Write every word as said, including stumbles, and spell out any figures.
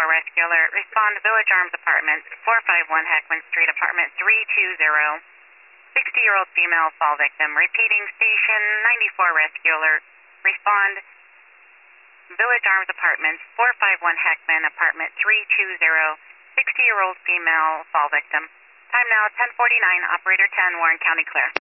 Rescue Alert. Respond to Village Arms Apartments, four five one Heckman Street, Apartment three two zero. sixty-year-old female fall victim. Repeating, Station ninety-four Rescue Alert. Respond Village Arms Apartments, four five one Heckman, Apartment three two zero. sixty-year-old female fall victim. Time now ten forty-nine. Operator ten, Warren County clear.